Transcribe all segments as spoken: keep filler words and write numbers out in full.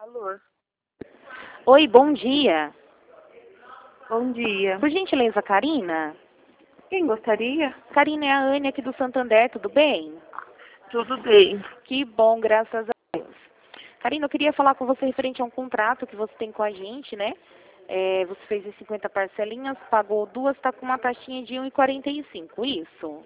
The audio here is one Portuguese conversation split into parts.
Alô? Oi, bom dia. Bom dia. Por gentileza, Karina? Quem gostaria? Karina, é a Anne aqui do Santander, tudo bem? Tudo bem. Que bom, graças a Deus. Karina, eu queria falar com você referente a um contrato que você tem com a gente, né? É, você fez em cinquenta parcelinhas, pagou duas, está com uma taxinha de um e quarenta e cinco, isso?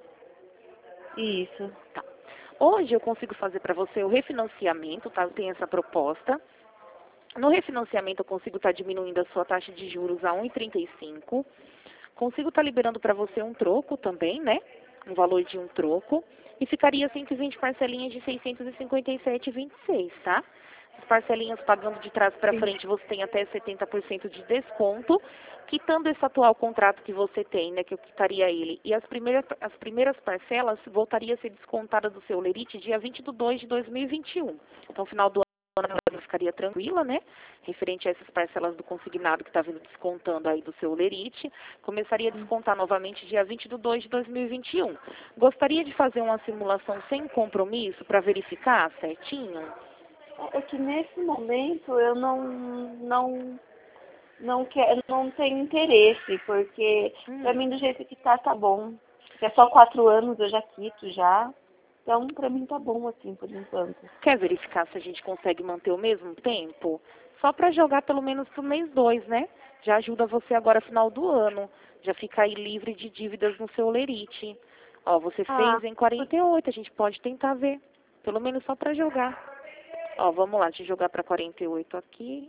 Isso. Tá. Hoje eu consigo fazer para você o refinanciamento, tá? Eu tenho essa proposta. No refinanciamento eu consigo estar diminuindo a sua taxa de juros a um e trinta e cinco. Consigo estar liberando para você um troco também, né? Um valor de um troco. E ficaria cento e vinte parcelinhas de seiscentos e cinquenta e sete e vinte e seis, tá? As parcelinhas pagando de trás para frente, você tem até setenta por cento de desconto. Quitando esse atual contrato que você tem, né? Que eu quitaria ele. E as primeiras, as primeiras parcelas voltaria a ser descontada do seu lerite dia vinte de dois de dois mil e vinte e um. Então, final do eu ficaria tranquila, né? Referente a essas parcelas do consignado que está vindo descontando aí do seu lerite, começaria a descontar novamente dia vinte de dois de dois mil e vinte e um. Gostaria de fazer uma simulação sem compromisso para verificar certinho? É que nesse momento eu não não não quero, não tenho interesse, porque Hum. pra mim do jeito que tá, tá bom. Se é só quatro anos eu já quito já. Então pra mim tá bom assim por enquanto. Quer verificar se a gente consegue manter o mesmo tempo? Só para jogar pelo menos pro mês dois, né? Já ajuda você agora final do ano. Já fica aí livre de dívidas no seu lerite. Ó, você Ah, fez em quarenta e oito, a gente pode tentar ver. Pelo menos só para jogar. Ó, vamos lá, deixa eu jogar para quarenta e oito aqui.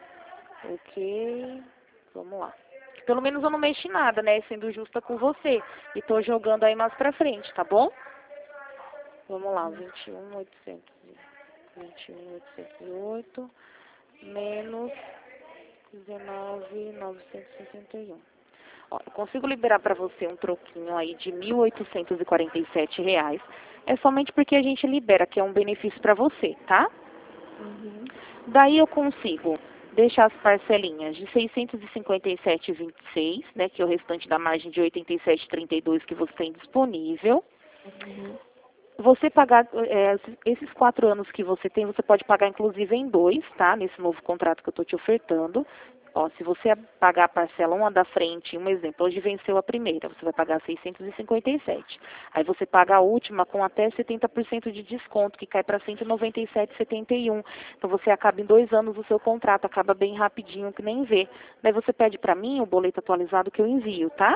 Ok. Vamos lá. Pelo menos eu não mexi em nada, né? Sendo justa com você. E tô jogando aí mais pra frente, tá bom? Vamos lá, vinte e um mil oitocentos. vinte e um mil oitocentos e oito menos dezenove mil novecentos e sessenta e um. Ó, eu consigo liberar para você um troquinho aí de mil oitocentos e quarenta e sete reais. É somente porque a gente libera, que é um benefício para você, tá? uhum. Daí eu consigo deixar as parcelinhas de seiscentos e cinquenta e sete vírgula vinte e seis, né, que é o restante da margem de oitenta e sete vírgula trinta e dois que você tem disponível. Uhum. Você pagar, é, esses quatro anos que você tem, você pode pagar inclusive em dois, tá? Nesse novo contrato que eu estou te ofertando. Ó, se você pagar a parcela uma da frente, um exemplo, hoje venceu a primeira, você vai pagar seiscentos e cinquenta e sete. Aí você paga a última com até setenta por cento de desconto, que cai para cento e noventa e sete vírgula setenta e um. Então você acaba em dois anos o seu contrato, acaba bem rapidinho, que nem vê. Daí você pede para mim o boleto atualizado que eu envio, tá?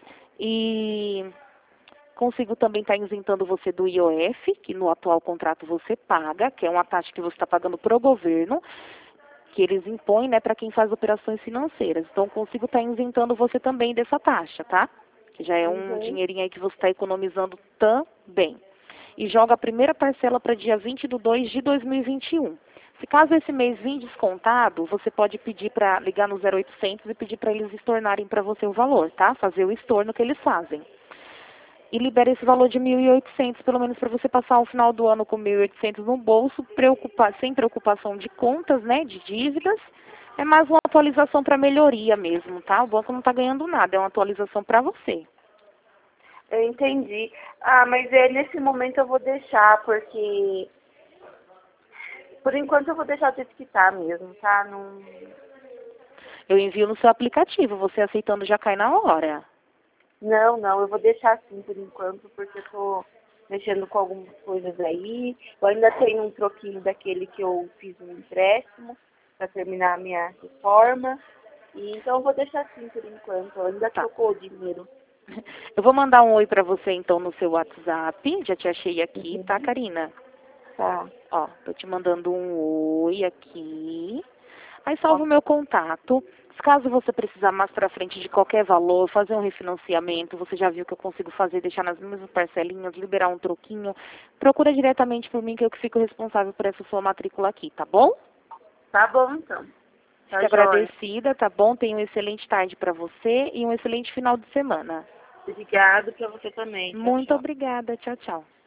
E consigo também estar isentando você do I O F, que no atual contrato você paga, que é uma taxa que você está pagando para o governo, que eles impõem, né, para quem faz operações financeiras. Então, consigo estar isentando você também dessa taxa, tá? Que já é um Uhum. dinheirinho aí que você está economizando também. E joga a primeira parcela para dia vinte de dois de dois mil e vinte e um. Se caso esse mês vir descontado, você pode pedir para ligar no zero oitocentos e pedir para eles estornarem para você o valor, tá? Fazer o estorno que eles fazem. E libera esse valor de mil e oitocentos, pelo menos para você passar o final do ano com mil e oitocentos no bolso, preocupar, sem preocupação de contas, né, de dívidas. É mais uma atualização para melhoria mesmo, tá? O banco não está ganhando nada, é uma atualização para você. Eu entendi. Ah, mas é, nesse momento eu vou deixar, porque por enquanto eu vou deixar do jeito que tá mesmo, tá? Não... Eu envio no seu aplicativo, você aceitando já cai na hora. não, não, eu vou deixar assim por enquanto, porque eu tô mexendo com algumas coisas aí. Eu ainda tenho um troquinho daquele que eu fiz um empréstimo para terminar a minha reforma. E, então eu vou deixar assim por enquanto. Eu ainda Tá. trocou o dinheiro. Eu vou mandar um oi para você então no seu WhatsApp, já te achei aqui, Uhum. tá, Karina? Tá. Ó, tô te mandando um oi aqui. Aí salva o meu contato. Caso você precisar mais pra frente de qualquer valor, fazer um refinanciamento, você já viu que eu consigo fazer, deixar nas mesmas parcelinhas, liberar um troquinho, procura diretamente por mim que eu que fico responsável por essa sua matrícula aqui, tá bom? Tá bom então. Tá Fico jóia. agradecida, tá bom? Tenha uma excelente tarde pra você e um excelente final de semana. Obrigado pra você também. Tchau, Muito tchau. obrigada. Tchau, tchau.